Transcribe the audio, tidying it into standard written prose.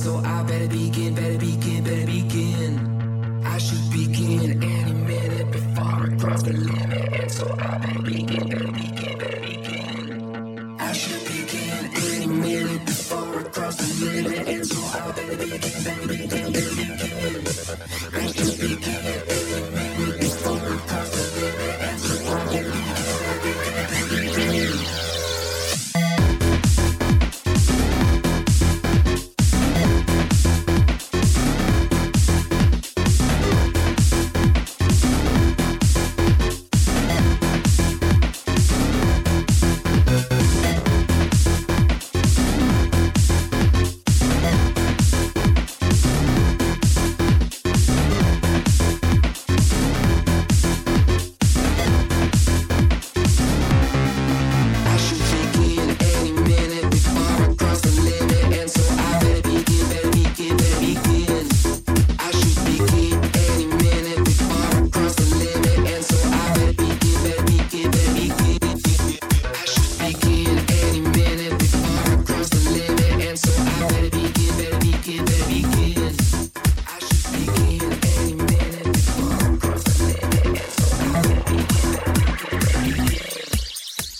so I better begin, better begin, better begin. I should begin any minute before I cross the limit. And so I better begin, better begin, better begin. I should begin any minute before I cross the limit. And so I better begin, better begin.